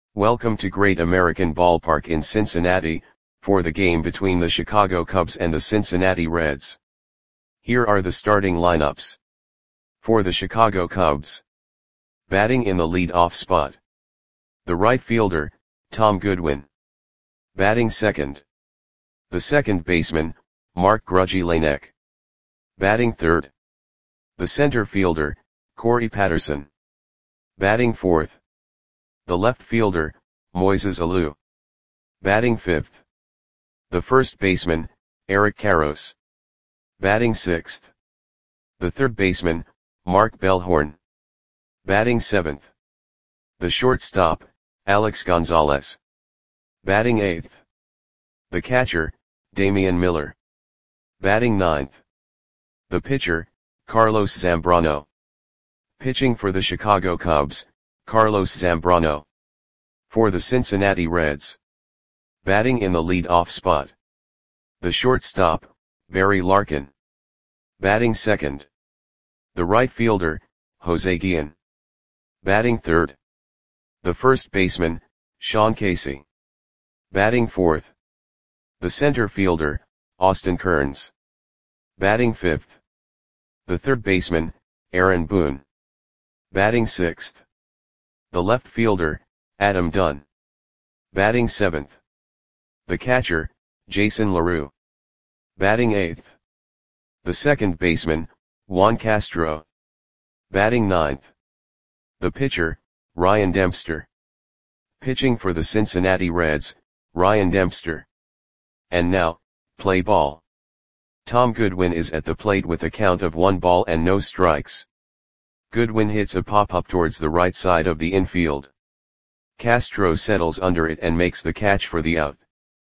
Welcome to Great American Ballpark in Cincinnati, for the game between the Chicago Cubs and the Cincinnati Reds. Here are the starting lineups. For the Chicago Cubs. Batting in the lead-off spot. The right fielder, Tom Goodwin. Batting second. The second baseman, Mark Grudzielanek. Batting third. The center fielder, Corey Patterson. Batting fourth. The left fielder, Moises Alou. Batting fifth. The first baseman, Eric Karros. Batting sixth. The third baseman, Mark Bellhorn. Batting seventh. The shortstop, Alex Gonzalez. Batting eighth. The catcher, Damian Miller. Batting ninth. The pitcher, Carlos Zambrano. Pitching for the Chicago Cubs, Carlos Zambrano. For the Cincinnati Reds. Batting in the lead-off spot. The shortstop, Barry Larkin. Batting second. The right fielder, Jose Guillen. Batting third. The first baseman, Sean Casey. Batting fourth. The center fielder, Austin Kearns. Batting fifth. The third baseman, Aaron Boone. Batting sixth. The left fielder, Adam Dunn. Batting seventh. The catcher, Jason LaRue. Batting eighth. The second baseman, Juan Castro. Batting ninth. The pitcher, Ryan Dempster. Pitching for the Cincinnati Reds, Ryan Dempster. And now, play ball. Tom Goodwin is at the plate with a count of 1 ball and no strikes. Goodwin hits a pop-up towards the right side of the infield. Castro settles under it and makes the catch for the out.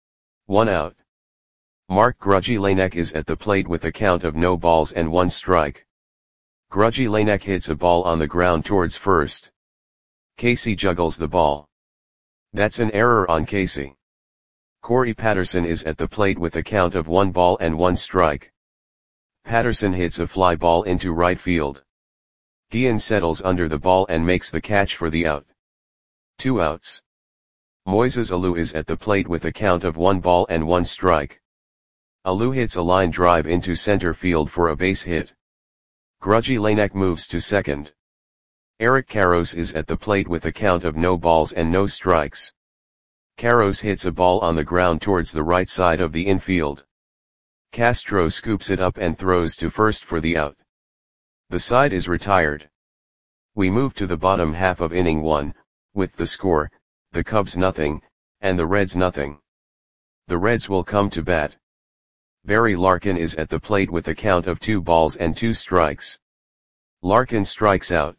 1 out. Mark Grudzielanek is at the plate with a count of no balls and 1 strike. Grudzielanek hits a ball on the ground towards first. Casey juggles the ball. That's an error on Casey. Corey Patterson is at the plate with a count of 1 ball and 1 strike. Patterson hits a fly ball into right field. Guillen settles under the ball and makes the catch for the out. 2 outs. Moises Alou is at the plate with a count of 1 ball and 1 strike. Alou hits a line drive into center field for a base hit. Grudzielanek moves to second. Eric Karros is at the plate with a count of no balls and no strikes. Karros hits a ball on the ground towards the right side of the infield. Castro scoops it up and throws to first for the out. The side is retired. We move to the bottom half of inning 1, with the score, the Cubs nothing, and the Reds nothing. The Reds will come to bat. Barry Larkin is at the plate with a count of 2 balls and 2 strikes. Larkin strikes out.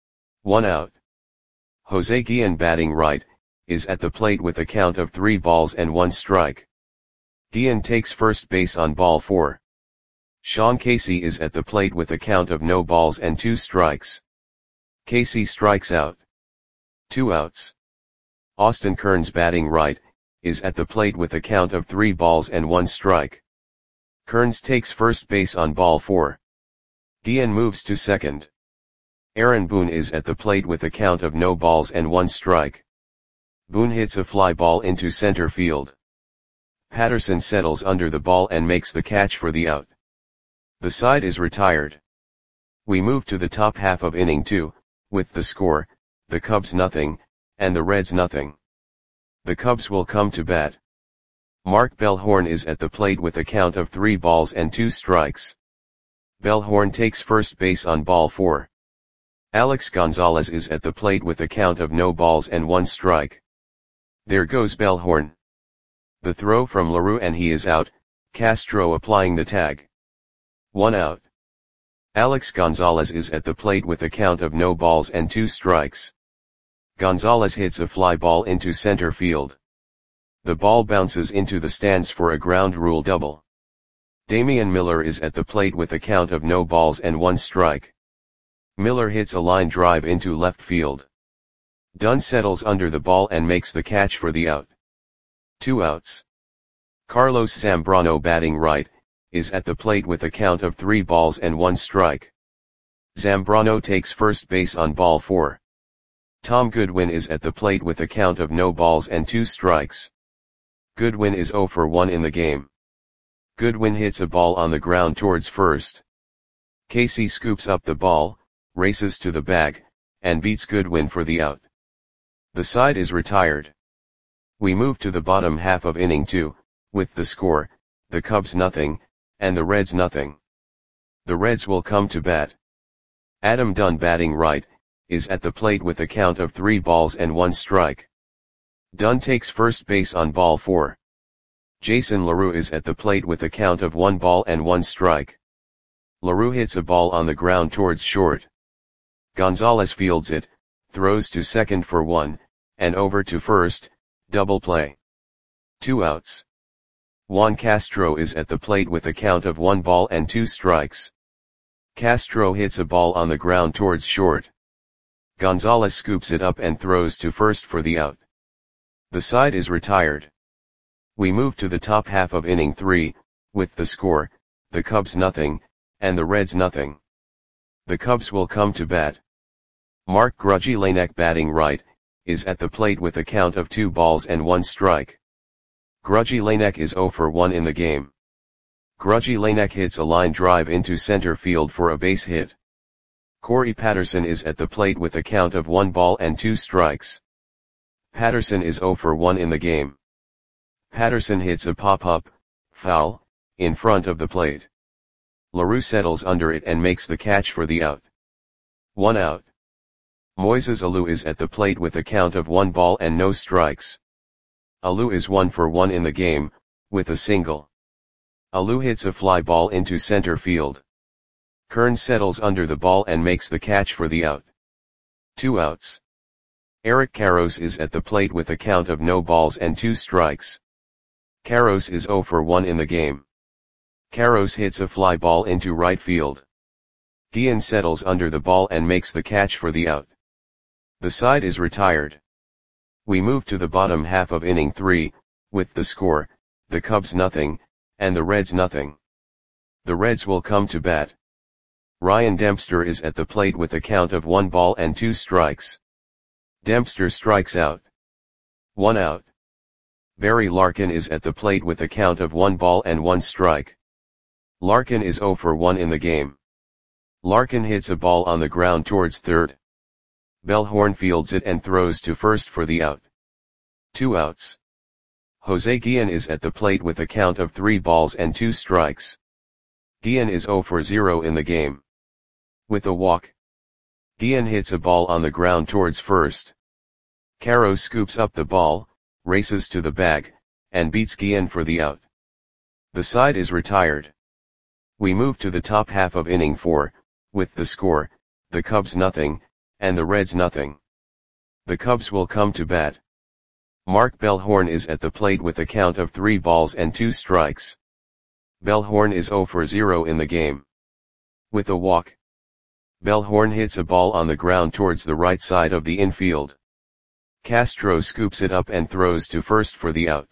1 out. Jose Guillen, batting right, is at the plate with a count of 3 balls and 1 strike. Guillen takes first base on ball 4. Sean Casey is at the plate with a count of no balls and 2 strikes. Casey strikes out. 2 outs. Austin Kearns, batting right, is at the plate with a count of 3 balls and 1 strike. Kearns takes first base on ball 4. Guillen moves to second. Aaron Boone is at the plate with a count of no balls and 1 strike. Boone hits a fly ball into center field. Patterson settles under the ball and makes the catch for the out. The side is retired. We move to the top half of inning 2, with the score, the Cubs nothing, and the Reds nothing. The Cubs will come to bat. Mark Bellhorn is at the plate with a count of 3 balls and 2 strikes. Bellhorn takes first base on ball 4. Alex Gonzalez is at the plate with a count of no balls and 1 strike. There goes Bellhorn. The throw from LaRue and he is out, Castro applying the tag. 1 out. Alex Gonzalez is at the plate with a count of no balls and 2 strikes. Gonzalez hits a fly ball into center field. The ball bounces into the stands for a ground rule double. Damian Miller is at the plate with a count of no balls and 1 strike. Miller hits a line drive into left field. Dunn settles under the ball and makes the catch for the out. 2 outs. Carlos Zambrano, batting right, is at the plate with a count of 3 balls and 1 strike. Zambrano takes first base on ball 4. Tom Goodwin is at the plate with a count of no balls and 2 strikes. Goodwin is 0 for 1 in the game. Goodwin hits a ball on the ground towards first. Casey scoops up the ball, races to the bag, and beats Goodwin for the out. The side is retired. We move to the bottom half of inning 2, with the score, the Cubs nothing, and the Reds nothing. The Reds will come to bat. Adam Dunn, batting right, is at the plate with a count of 3 balls and 1 strike. Dunn takes first base on ball 4. Jason LaRue is at the plate with a count of 1 ball and 1 strike. LaRue hits a ball on the ground towards short. Gonzalez fields it, throws to second for 1, and over to first, double play. 2 outs. Juan Castro is at the plate with a count of 1 ball and 2 strikes. Castro hits a ball on the ground towards short. Gonzalez scoops it up and throws to first for the out. The side is retired. We move to the top half of inning 3, with the score, the Cubs nothing, and the Reds nothing. The Cubs will come to bat. Mark Grudzielanek, batting right, is at the plate with a count of 2 balls and 1 strike. Grudzielanek is 0 for 1 in the game. Grudzielanek hits a line drive into center field for a base hit. Corey Patterson is at the plate with a count of 1 ball and 2 strikes. Patterson is 0 for 1 in the game. Patterson hits a pop-up, foul, in front of the plate. LaRue settles under it and makes the catch for the out. 1 out. Moises Alou is at the plate with a count of 1 ball and no strikes. Alou is 1 for 1 in the game, with a single. Alou hits a fly ball into center field. Kearns settles under the ball and makes the catch for the out. 2 outs. Eric Karros is at the plate with a count of no balls and 2 strikes. Karros is 0 for 1 in the game. Karros hits a fly ball into right field. Guillen settles under the ball and makes the catch for the out. The side is retired. We move to the bottom half of inning 3, with the score, the Cubs nothing, and the Reds nothing. The Reds will come to bat. Ryan Dempster is at the plate with a count of 1 ball and 2 strikes. Dempster strikes out. 1 out. Barry Larkin is at the plate with a count of 1 ball and 1 strike. Larkin is 0 for 1 in the game. Larkin hits a ball on the ground towards third. Bellhorn fields it and throws to first for the out. 2 outs. Jose Guillen is at the plate with a count of 3 balls and 2 strikes. Guillen is 0 for 0 in the game. With a walk. Guillen hits a ball on the ground towards first. Karros scoops up the ball, races to the bag, and beats Guillen for the out. The side is retired. We move to the top half of inning 4, with the score, the Cubs nothing, and the Reds nothing. The Cubs will come to bat. Mark Bellhorn is at the plate with a count of 3 balls and 2 strikes. Bellhorn is 0 for 0 in the game. With a walk. Bellhorn hits a ball on the ground towards the right side of the infield. Castro scoops it up and throws to first for the out.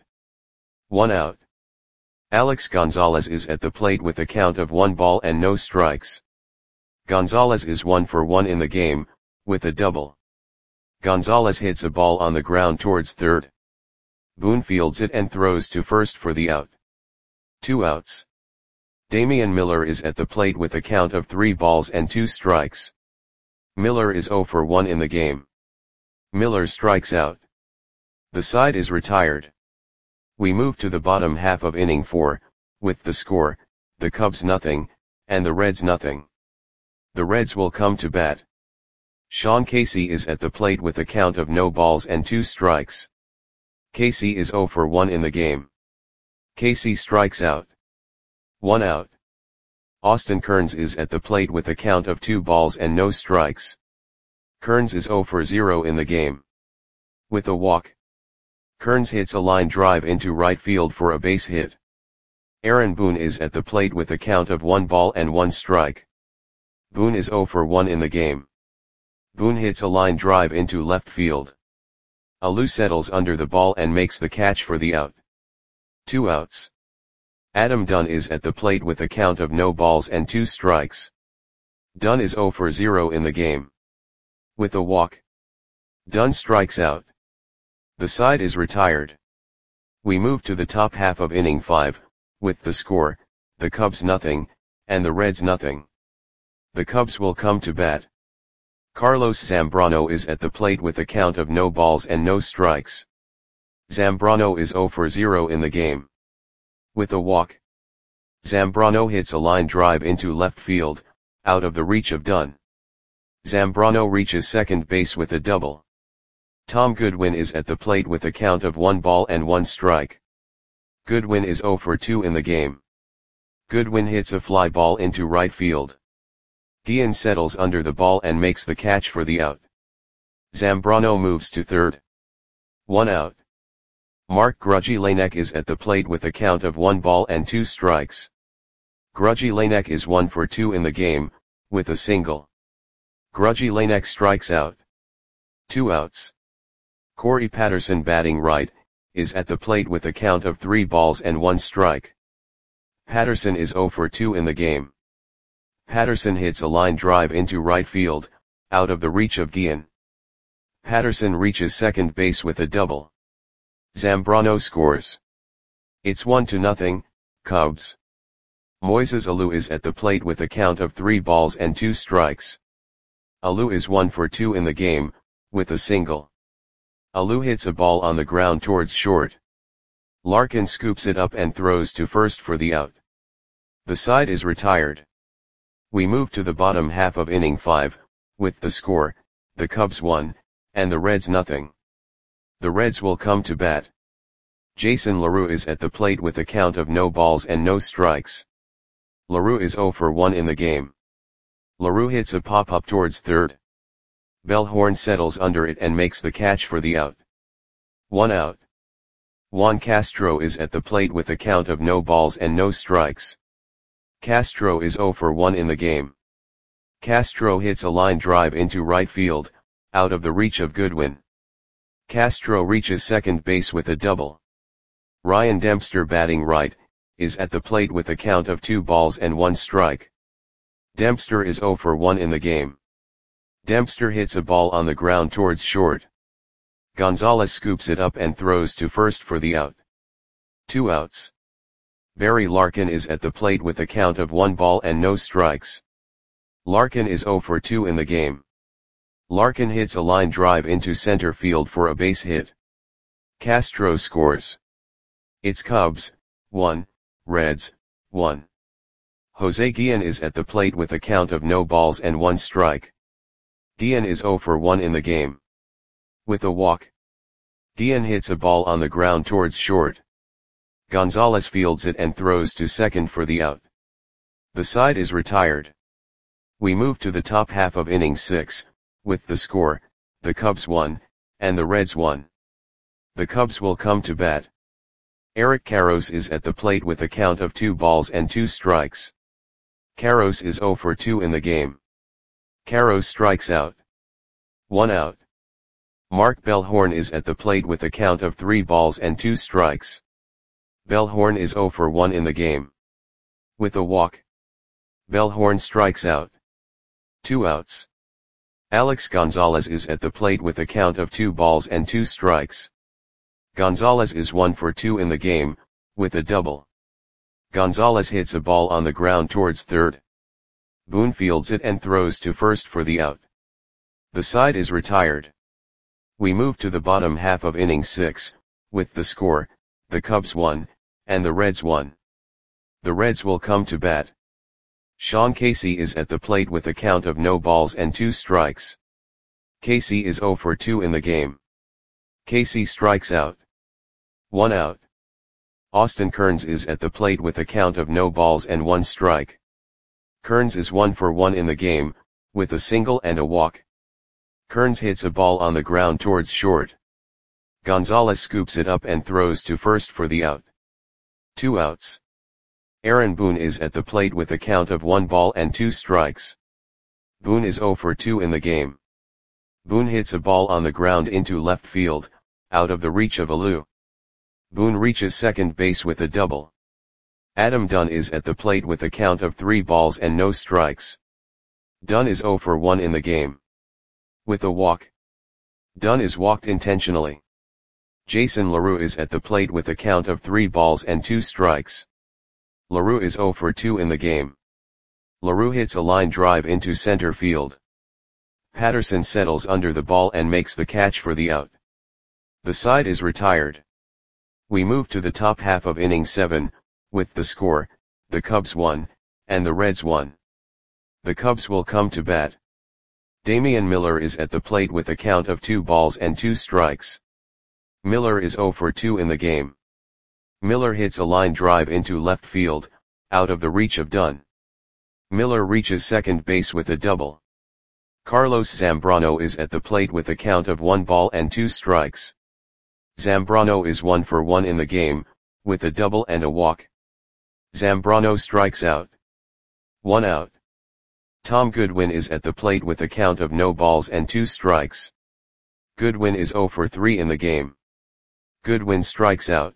1 out. Alex Gonzalez is at the plate with a count of 1 ball and no strikes. Gonzalez is 1 for 1 in the game, with a double. Gonzalez hits a ball on the ground towards third. Boone fields it and throws to first for the out. 2 outs. Damian Miller is at the plate with a count of 3 balls and 2 strikes. Miller is 0 for 1 in the game. Miller strikes out. The side is retired. We move to the bottom half of inning 4, with the score, the Cubs nothing, and the Reds nothing. The Reds will come to bat. Sean Casey is at the plate with a count of no balls and 2 strikes. Casey is 0 for 1 in the game. Casey strikes out. 1 out. Austin Kearns is at the plate with a count of 2 balls and no strikes. Kearns is 0 for 0 in the game. With a walk. Kearns hits a line drive into right field for a base hit. Aaron Boone is at the plate with a count of 1 ball and 1 strike. Boone is 0 for 1 in the game. Boone hits a line drive into left field. Alou settles under the ball and makes the catch for the out. 2 outs. Adam Dunn is at the plate with a count of no balls and 2 strikes. Dunn is 0 for 0 in the game. With a walk. Dunn strikes out. The side is retired. We move to the top half of inning 5, with the score, the Cubs nothing, and the Reds nothing. The Cubs will come to bat. Carlos Zambrano is at the plate with a count of no balls and no strikes. Zambrano is 0 for 0 in the game. With a walk, Zambrano hits a line drive into left field, out of the reach of Dunn. Zambrano reaches second base with a double. Tom Goodwin is at the plate with a count of 1 ball and 1 strike. Goodwin is 0 for 2 in the game. Goodwin hits a fly ball into right field. Guillen settles under the ball and makes the catch for the out. Zambrano moves to third. 1 out. Mark Grudzielanek is at the plate with a count of 1 ball and 2 strikes. Grudzielanek is 1 for 2 in the game, with a single. Grudzielanek strikes out. 2 outs. Corey Patterson, batting right, is at the plate with a count of 3 balls and 1 strike. Patterson is 0 for 2 in the game. Patterson hits a line drive into right field, out of the reach of Guillen. Patterson reaches second base with a double. Zambrano scores. It's 1-0, Cubs. Moises Alou is at the plate with a count of 3 balls and 2 strikes. Alou is 1 for 2 in the game, with a single. Alou hits a ball on the ground towards short. Larkin scoops it up and throws to first for the out. The side is retired. We move to the bottom half of inning 5, with the score, the Cubs 1, and the Reds nothing. The Reds will come to bat. Jason LaRue is at the plate with a count of no balls and no strikes. LaRue is 0 for 1 in the game. LaRue hits a pop-up towards third. Bellhorn settles under it and makes the catch for the out. 1 out. Juan Castro is at the plate with a count of no balls and no strikes. Castro is 0 for 1 in the game. Castro hits a line drive into right field, out of the reach of Goodwin. Castro reaches second base with a double. Ryan Dempster, batting right, is at the plate with a count of 2 balls and 1 strike. Dempster is 0 for 1 in the game. Dempster hits a ball on the ground towards short. Gonzalez scoops it up and throws to first for the out. 2 outs. Barry Larkin is at the plate with a count of 1 ball and no strikes. Larkin is 0 for 2 in the game. Larkin hits a line drive into center field for a base hit. Castro scores. It's Cubs 1, Reds 1. Jose Guillen is at the plate with a count of no balls and 1 strike. Guillen is 0 for 1 in the game. With a walk, Guillen hits a ball on the ground towards short. Gonzalez fields it and throws to second for the out. The side is retired. We move to the top half of inning 6, with the score, the Cubs 1, and the Reds 1. The Cubs will come to bat. Eric Karros is at the plate with a count of 2 balls and 2 strikes. Karros is 0 for 2 in the game. Karros strikes out. 1 out. Mark Bellhorn is at the plate with a count of 3 balls and 2 strikes. Bellhorn is 0 for 1 in the game. With a walk, Bellhorn strikes out. 2 outs. Alex Gonzalez is at the plate with a count of 2 balls and 2 strikes. Gonzalez is 1 for 2 in the game, with a double. Gonzalez hits a ball on the ground towards third. Boone fields it and throws to first for the out. The side is retired. We move to the bottom half of inning 6, with the score, the Cubs 1, and the Reds 1. The Reds will come to bat. Sean Casey is at the plate with a count of no balls and 2 strikes. Casey is 0 for 2 in the game. Casey strikes out. 1 out. Austin Kearns is at the plate with a count of no balls and 1 strike. Kearns is 1 for 1 in the game, with a single and a walk. Kearns hits a ball on the ground towards short. Gonzalez scoops it up and throws to first for the out. 2 outs. Aaron Boone is at the plate with a count of 1 ball and 2 strikes. Boone is 0 for 2 in the game. Boone hits a ball on the ground into left field, out of the reach of Alou. Boone reaches second base with a double. Adam Dunn is at the plate with a count of 3 balls and no strikes. Dunn is 0 for 1 in the game. With a walk, Dunn is walked intentionally. Jason LaRue is at the plate with a count of 3 balls and 2 strikes. LaRue is 0 for 2 in the game. LaRue hits a line drive into center field. Patterson settles under the ball and makes the catch for the out. The side is retired. We move to the top half of inning 7, with the score, the Cubs 1, and the Reds 1. The Cubs will come to bat. Damian Miller is at the plate with a count of 2 balls and 2 strikes. Miller is 0 for 2 in the game. Miller hits a line drive into left field, out of the reach of Dunn. Miller reaches second base with a double. Carlos Zambrano is at the plate with a count of 1 ball and 2 strikes. Zambrano is 1 for 1 in the game, with a double and a walk. Zambrano strikes out. 1 out. Tom Goodwin is at the plate with a count of no balls and 2 strikes. Goodwin is 0 for 3 in the game. Goodwin strikes out.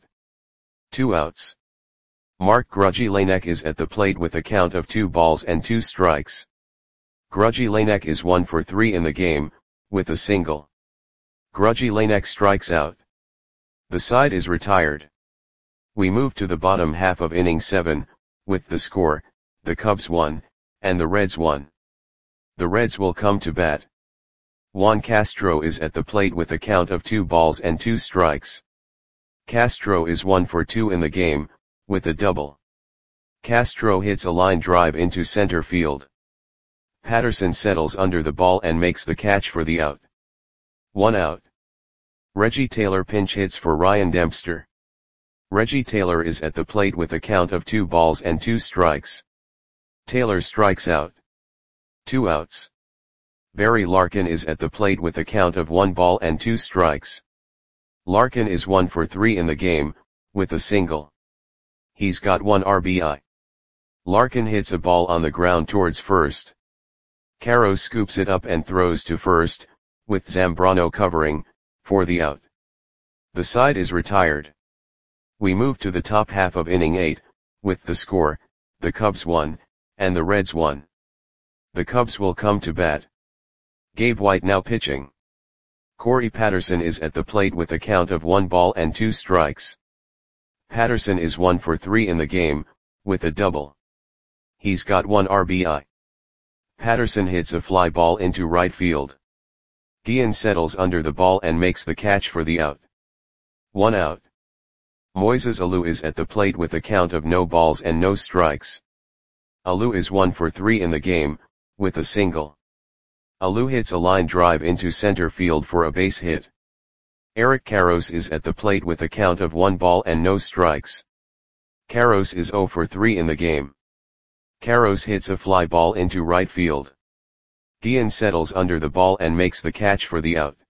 2 outs. Mark Grudzielanek is at the plate with a count of 2 balls and 2 strikes. Grudzielanek is 1 for 3 in the game, with a single. Grudzielanek strikes out. The side is retired. We move to the bottom half of inning 7, with the score, the Cubs 1, and the Reds 1. The Reds will come to bat. Juan Castro is at the plate with a count of 2 balls and 2 strikes. Castro is 1 for 2 in the game, with a double. Castro hits a line drive into center field. Patterson settles under the ball and makes the catch for the out. 1 out. Reggie Taylor pinch hits for Ryan Dempster. Reggie Taylor is at the plate with a count of 2 balls and 2 strikes. Taylor strikes out. 2 outs. Barry Larkin is at the plate with a count of 1 ball and 2 strikes. Larkin is 1 for 3 in the game, with a single. He's got 1 RBI. Larkin hits a ball on the ground towards first. Caro scoops it up and throws to first, with Zambrano covering, for the out. The side is retired. We move to the top half of inning 8, with the score, the Cubs 1, and the Reds 1. The Cubs will come to bat. Gabe White now pitching. Corey Patterson is at the plate with a count of 1 ball and 2 strikes. Patterson is 1 for 3 in the game, with a double. He's got 1 RBI. Patterson hits a fly ball into right field. Guillen settles under the ball and makes the catch for the out. 1 out. Moises Alou is at the plate with a count of no balls and no strikes. Alou is 1 for 3 in the game, with a single. Alou hits a line drive into center field for a base hit. Eric Karros is at the plate with a count of 1 ball and no strikes. Karros is 0 for 3 in the game. Karros hits a fly ball into right field. Guillen settles under the ball and makes the catch for the out.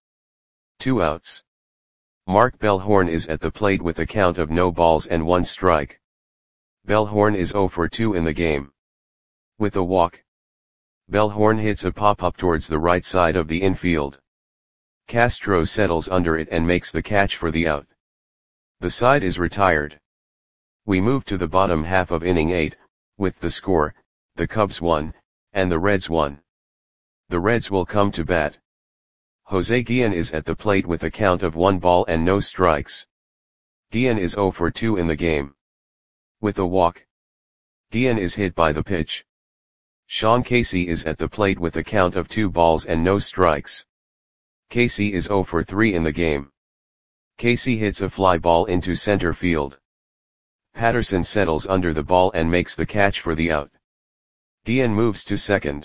2 outs. Mark Bellhorn is at the plate with a count of no balls and 1 strike. Bellhorn is 0 for 2 in the game. With a walk. Bellhorn hits a pop-up towards the right side of the infield. Castro settles under it and makes the catch for the out. The side is retired. We move to the bottom half of inning 8, with the score, the Cubs 1, and the Reds 1. The Reds will come to bat. Jose Guillen is at the plate with a count of 1 ball and no strikes. Guillen is 0 for 2 in the game. With a walk. Guillen is hit by the pitch. Sean Casey is at the plate with a count of 2 balls and no strikes. Casey is 0 for 3 in the game. Casey hits a fly ball into center field. Patterson settles under the ball and makes the catch for the out. Guillen moves to second.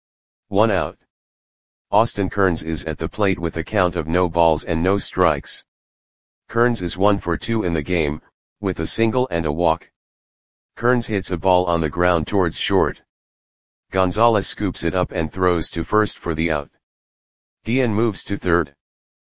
1 out. Austin Kearns is at the plate with a count of no balls and no strikes. Kearns is 1 for 2 in the game, with a single and a walk. Kearns hits a ball on the ground towards short. Gonzalez scoops it up and throws to first for the out. Guillen moves to third.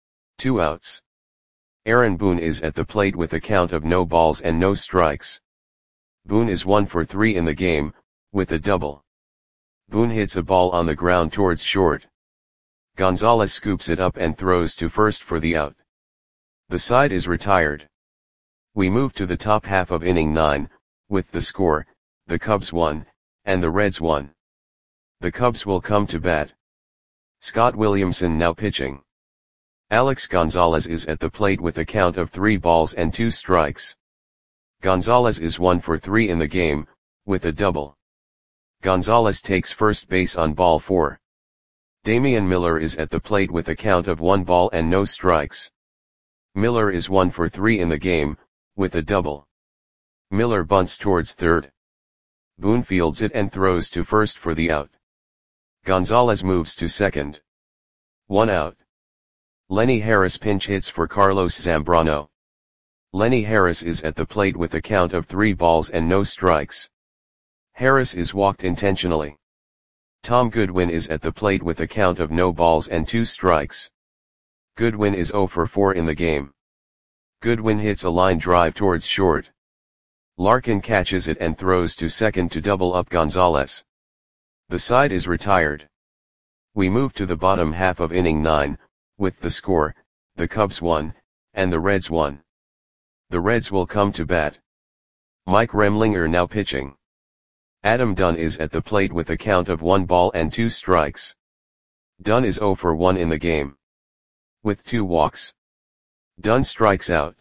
2 outs. Aaron Boone is at the plate with a count of no balls and no strikes. Boone is 1 for 3 in the game, with a double. Boone hits a ball on the ground towards short. Gonzalez scoops it up and throws to first for the out. The side is retired. We move to the top half of inning 9, with the score, the Cubs 1, and the Reds 1. The Cubs will come to bat. Scott Williamson now pitching. Alex Gonzalez is at the plate with a count of 3 balls and 2 strikes. Gonzalez is 1 for 3 in the game, with a double. Gonzalez takes first base on ball 4. Damian Miller is at the plate with a count of 1 ball and no strikes. Miller is 1 for 3 in the game, with a double. Miller bunts towards third. Boone fields it and throws to first for the out. Gonzalez moves to second. 1 out. Lenny Harris pinch hits for Carlos Zambrano. Lenny Harris is at the plate with a count of 3 balls and no strikes. Harris is walked intentionally. Tom Goodwin is at the plate with a count of no balls and 2 strikes. Goodwin is 0 for 4 in the game. Goodwin hits a line drive towards short. Larkin catches it and throws to second to double up Gonzalez. The side is retired. We move to the bottom half of inning 9, with the score, the Cubs 1, and the Reds 1. The Reds will come to bat. Mike Remlinger now pitching. Adam Dunn is at the plate with a count of 1 ball and 2 strikes. Dunn is 0 for 1 in the game. With 2 walks. Dunn strikes out.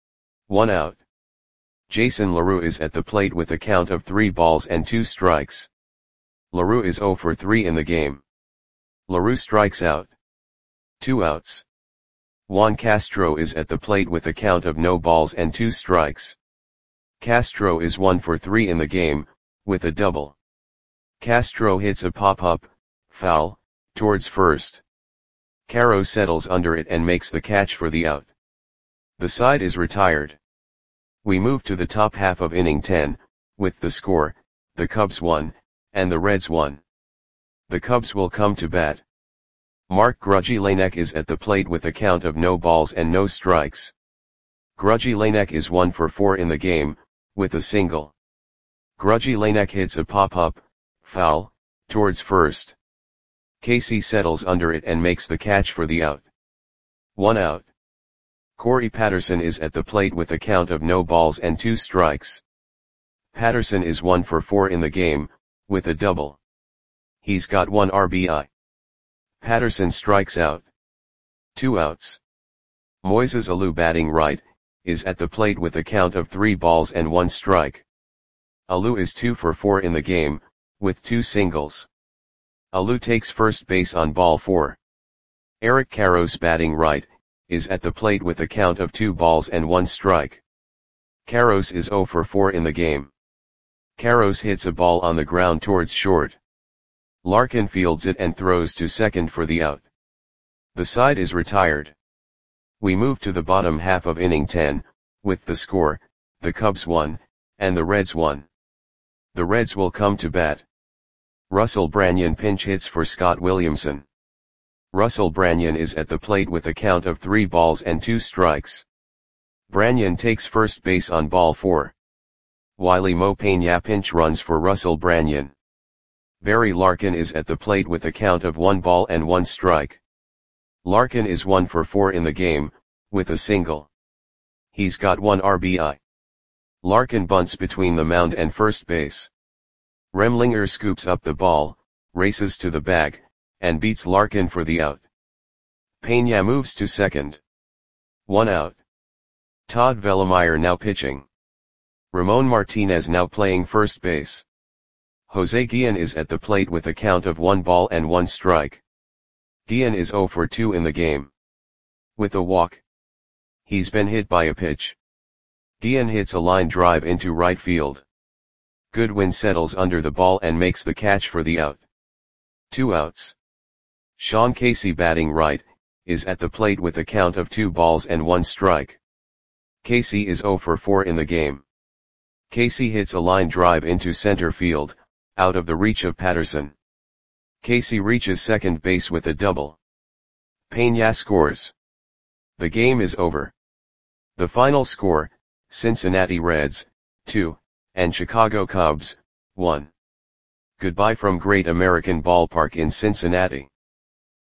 1 out. Jason LaRue is at the plate with a count of 3 balls and 2 strikes. LaRue is 0 for 3 in the game. LaRue strikes out. 2 outs. Juan Castro is at the plate with a count of no balls and 2 strikes. Castro is 1 for 3 in the game, with a double. Castro hits a pop-up, foul, towards first. Caro settles under it and makes the catch for the out. The side is retired. We move to the top half of inning 10, with the score, the Cubs 1, and the Reds 1. The Cubs will come to bat. Mark Grudzielanek is at the plate with a count of no balls and no strikes. Grudzielanek is 1 for 4 in the game, with a single. Grudzielanek hits a pop-up, foul, towards first. Casey settles under it and makes the catch for the out. 1 out. Corey Patterson is at the plate with a count of no balls and 2 strikes. Patterson is 1 for 4 in the game, with a double. He's got 1 RBI. Patterson strikes out. 2 outs. Moises Alou batting right, is at the plate with a count of 3 balls and 1 strike. Alou is 2 for 4 in the game, with 2 singles. Alou takes first base on ball 4. Eric Karros batting right, is at the plate with a count of 2 balls and 1 strike. Karros is 0 for 4 in the game. Karros hits a ball on the ground towards short. Larkin fields it and throws to second for the out. The side is retired. We move to the bottom half of inning 10, with the score, the Cubs 1, and the Reds 1. The Reds will come to bat. Russell Branyan pinch hits for Scott Williamson. Russell Branyan is at the plate with a count of 3 balls and 2 strikes. Branyan takes first base on ball 4. Wiley Mo Peña pinch runs for Russell Branyan. Barry Larkin is at the plate with a count of 1 ball and 1 strike. Larkin is 1 for 4 in the game, with a single. He's got 1 RBI. Larkin bunts between the mound and first base. Remlinger scoops up the ball, races to the bag, and beats Larkin for the out. Peña moves to second. 1 out. Todd Vellemeyer now pitching. Ramon Martinez now playing first base. Jose Guillen is at the plate with a count of 1 ball and 1 strike. Guillen is 0 for 2 in the game. With a walk. He's been hit by a pitch. Guillen hits a line drive into right field. Goodwin settles under the ball and makes the catch for the out. 2 outs. Sean Casey batting right, is at the plate with a count of 2 balls and 1 strike. Casey is 0 for 4 in the game. Casey hits a line drive into center field, out of the reach of Patterson. Casey reaches second base with a double. Peña scores. The game is over. The final score, Cincinnati Reds, 2, and Chicago Cubs, 1. Goodbye from Great American Ballpark in Cincinnati.